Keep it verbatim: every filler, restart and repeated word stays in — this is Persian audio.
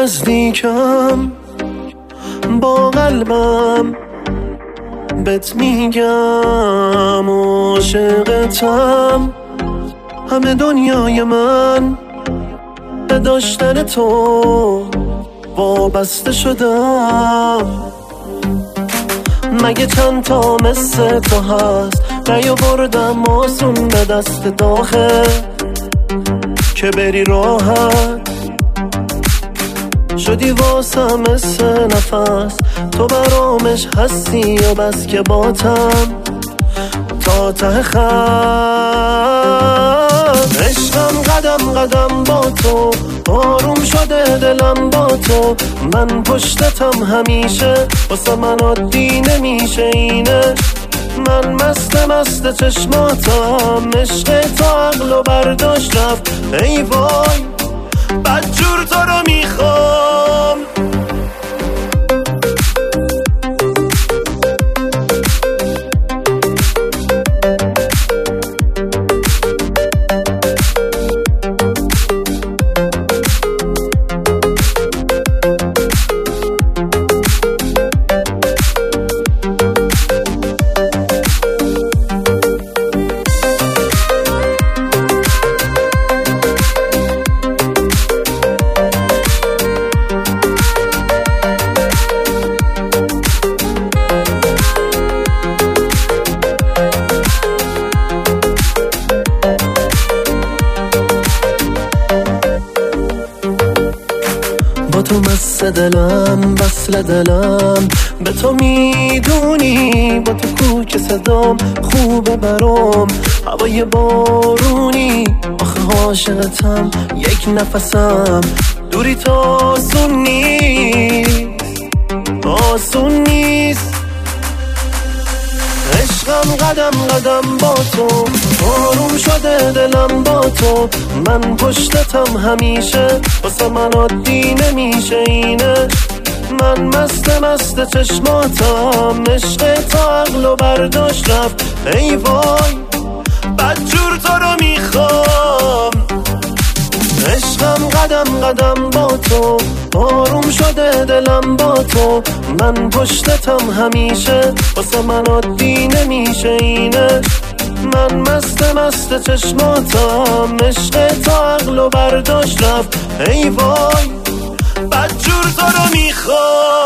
نزدیکم با قلبم بهت میگم عاشقتم، همه دنیای من به داشتن تو وابسته شدم. مگه چند تا مثل تو هست نیاوردم آسون به دست داخل که بری راحت شدی واسم مثل نفس، تو برامش هستی یا بس که باتم تا ته خط. عشقم قدم قدم با تو، آروم شده دلم با تو، من پشتتم همیشه، واسه من عادی نمیشه اینه. من مست مست چشماتم، عشق تو عقلو برداشت رفت، ای وای بدجور تو رو میخوام. با تو مست دلم وصل دلم به تو میدونی، با تو کوک صدام خوبه برام هوای بارونی. آخه عاشقتم یک نفسم، دوری تو آسون نیست آسون نیست. عشقم قدم قدم با تو، آروم شده دلم با تو، من پشتتم همیشه، واسه من عادی نمیشه اینه. من مست مست چشماتم، عشق تو عقلو برداشت رفت، ای وای بدجور تو رو میخوام. عشقم قدم قدم با تو، آروم شده دلم با تو، من پشتتم همیشه، واسه من عادی نمیشه اینه. من مست مست چشماتم، عشق تو عقلو برداشت رفت، ای وای بدجور تو رو میخوام.